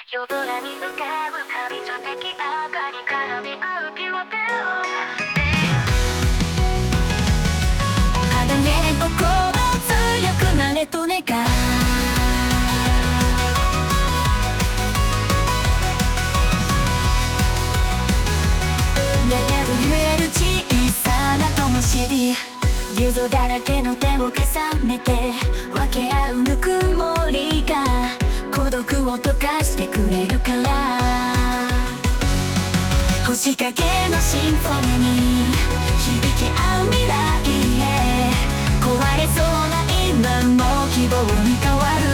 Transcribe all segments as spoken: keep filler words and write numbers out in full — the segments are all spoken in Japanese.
夜空に浮かぶ旅女的明かりから見合うピュアペロ肌ね心強くなれと願う揺れる小さな灯火流動だらけの手を重ねて分け合うぬくもりが孤独を溶かしてくれるから星影のシンフォニーに響き合う未来へ壊れそうな今も希望に変わる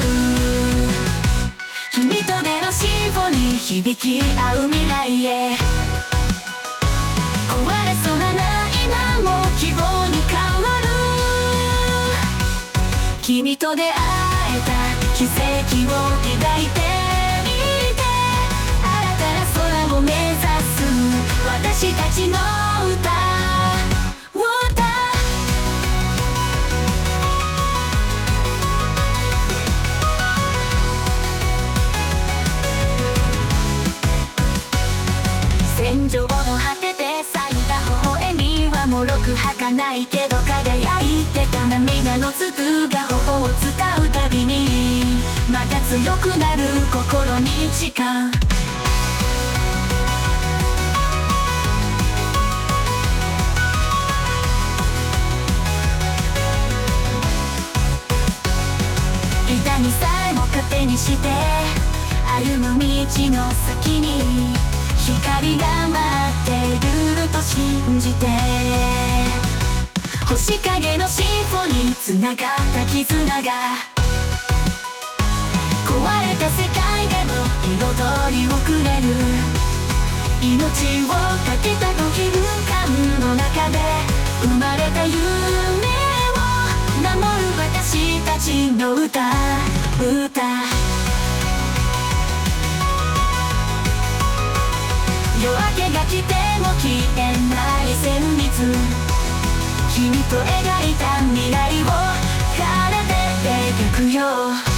君とでのシンフォニー響き合う未来へ壊れそうな今も希望に変わる君と出会えた奇跡を抱いてみて新たな空を目指す私たちの歌を歌戦場の果てで咲いた微笑みは脆く儚いけど輝いてた涙の粒が頬を伝うたびにまた強くなる心に誓う痛みさえも糧にして歩む道の先に光が待ってると信じて星影のシンフォニー繋がった絆が壊れた世界でも彩りをくれる命をかけたとき空間の中で生まれた夢を守る私たちの歌歌夜明けが来ても消えない旋律君と描いた未来を奏でて描くよ